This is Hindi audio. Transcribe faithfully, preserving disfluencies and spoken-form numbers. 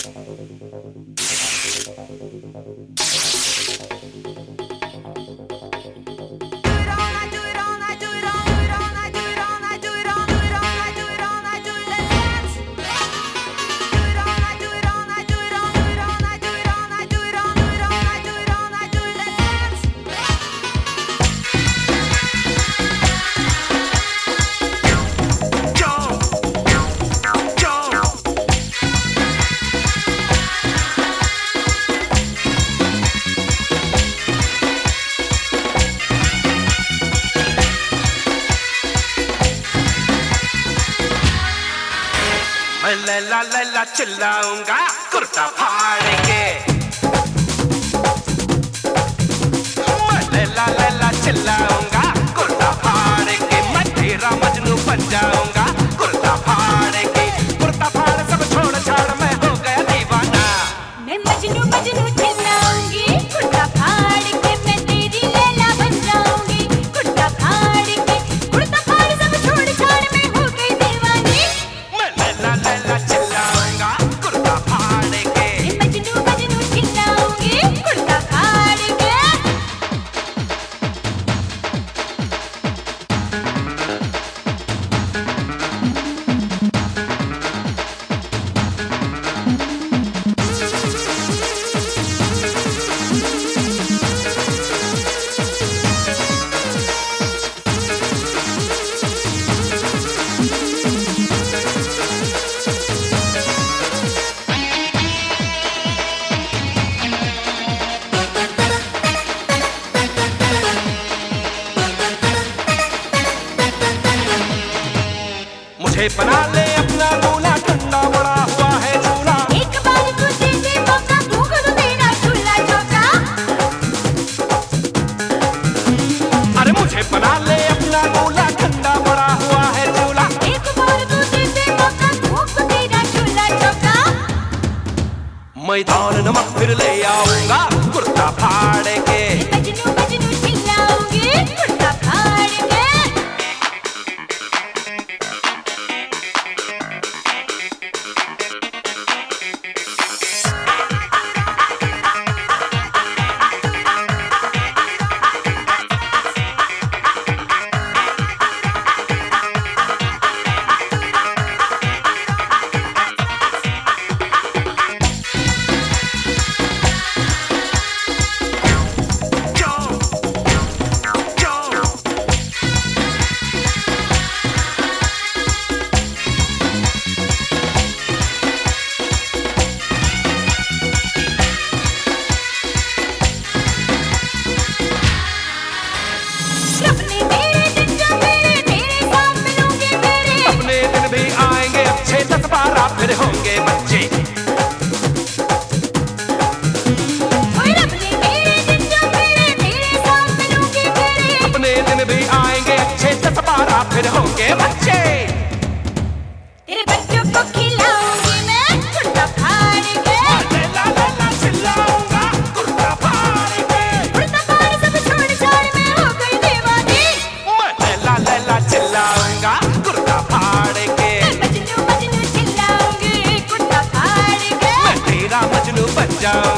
मैं लैला लैला चिल्लाऊंगा कुर्ता फाड़ के। मैं लैला लैला चिल्लाऊंगा कुर्ता फाड़ के। मैं तेरा मजनू बन जाऊंगा कुर्ता फाड़ के। कुर्ता फाड़ सब छोड़ छाड़ मैं हो गया दीवाना। मैं मजनू मजनू चिल्लाऊंगी कुर्ता फाड़ के। मैं तेरी लैला बन जाऊंगी कुर्ता फाड़ के। कुर्ता फाड़ सब छोड़ छाड़ मैं हो गई दीवानी। मैं लैला लैला चिल्लाऊंगा कुर्ता फाड़ के। मैं मजनू मजनू चिल्लाऊंगी कुर्ता फाड़ के। मुझे बना ले अपना दूल्हा ठंडा बड़ा हुआ है झूला। एक बार तू दे दे मौका भूख तो तेरा चूल्हा चौका। अरे मुझे बना ले अपना दूल्हा ठंडा बड़ा हुआ है झूला। एक बार तू दे दे मौका भूख तो तेरा चूल्हा चौका। मैदान नमक फिर ले आऊंगा कुर्ता फाड़ के। मजनू मजनू चिल्लाऊंगी कुर्ता फाड़ के। अपने मेरे दिन जो मेरे तेरे साथ मिलूंगे मेरे। अपने दिन भी आएंगे अच्छे दस बारह फिर होंगे बच्चे। और अपने मेरे दिन जो मेरे तेरे साथ मिलूंगे मेरे। अपने दिन भी आएंगे अच्छे दस बारह फिर होंगे बच्चे। तेरे बच्चों को खिलाऊंगी मैं कुर्ता फाड़ के। लैला लैला चिल्लाऊंगा कुर्ता फाड़ के। कुर्ता फाड़ सब छोड़ छाड़ मैं हो गई दीवानी। मैं लैला लैला चिल्लाऊंगा कुर्ता फाड़ के। मैं मजनू मजनू चिल्लाऊंगी कुर्ता फाड़ के। मैं तेरा मजनू बन जाऊंगा।